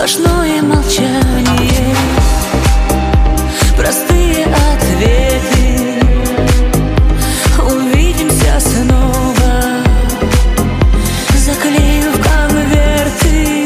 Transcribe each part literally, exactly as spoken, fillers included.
сплошное молчание, простые ответы. Увидимся снова, заклею в конверты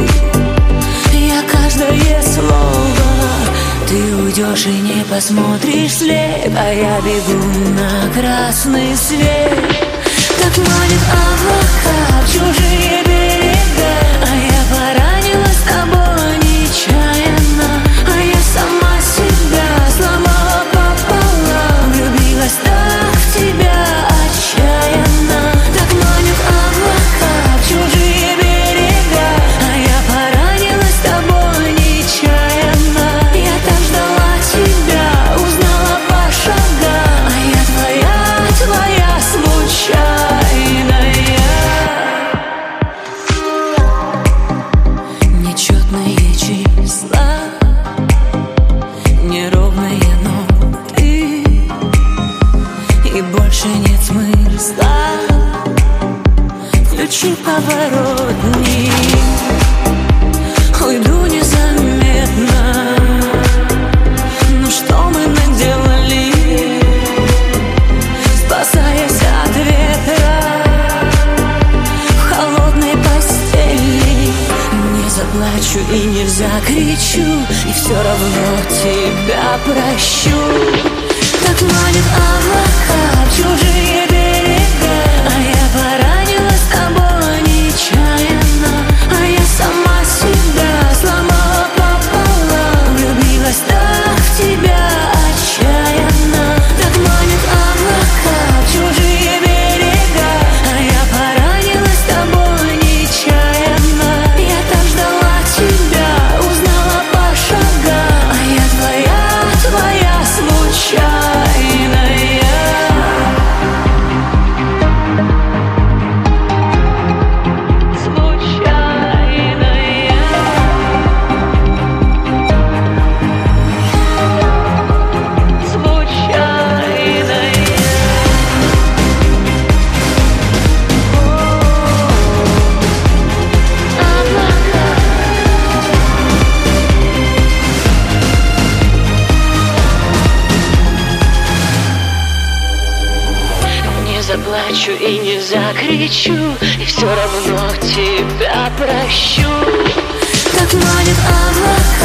я каждое слово. Ты уйдешь и не посмотришь вслед, а я бегу на красный свет. Так манит облака в чужие берега, а я поранилась с тобой нечаянно, а я сама себя сломала пополам, влюбилась так в тебя отчаянно. Так манит облака в чужие берега, а я поранилась с тобой нечаянно. Я так ждала тебя, узнала по шагам, а я твоя, твоя случайная. Нечетные числа, неровные ноты, и больше нет смысла. Включи поворотник, уйду незаметно. Ну что мы наделали, спасаясь от ветра в холодной постели? Не заплачу и не закричу, и все равно тебя прощу. Так манит облака в чужие берега, а я поранилась с тобой нечаянно, а я сама себя сломала пополам, влюбилась так в тебя отчаянно. Так манит облака в чужие берега, а я поранилась с тобой нечаянно. Я так ждала тебя, узнала по шагам, а я твоя, твоя случайная. Заплачу и не закричу, и все равно тебя прощу. Так манит облака